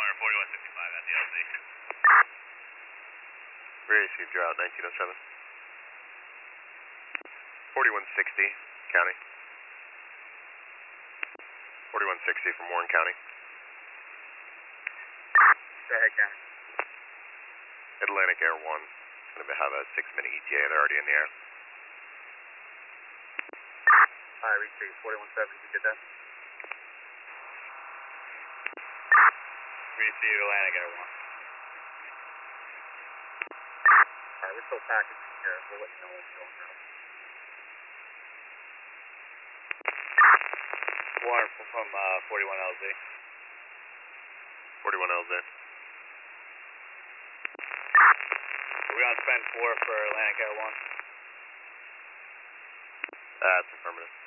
Center 4155 at the LZ. Rear received, you're out 1907. 4160, County. 4160 from Warren County. Go ahead, County. Atlantic Air 1. Going to have a 6-minute ETA, they're already in the air. Hi, retrieve 4170, did you get that? Receive Atlantic Air 1. Alright, we're still packaging here. We'll let you know when we're going out. Warren from 41LZ. 41LZ. Are we on spend 4 for Atlantic Air 1? That's affirmative.